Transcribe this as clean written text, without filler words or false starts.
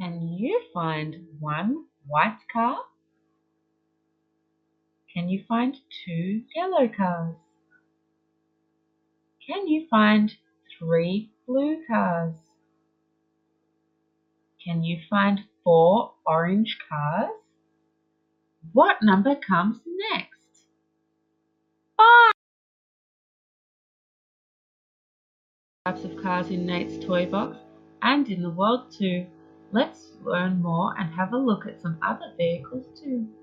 Can you find one white car? Can you find two yellow cars? Can you find three blue cars? Can you find four orange cars? What number comes next? 5 types of cars in Nate's toy box and in the world too. Let's learn more and have a look at some other vehicles too.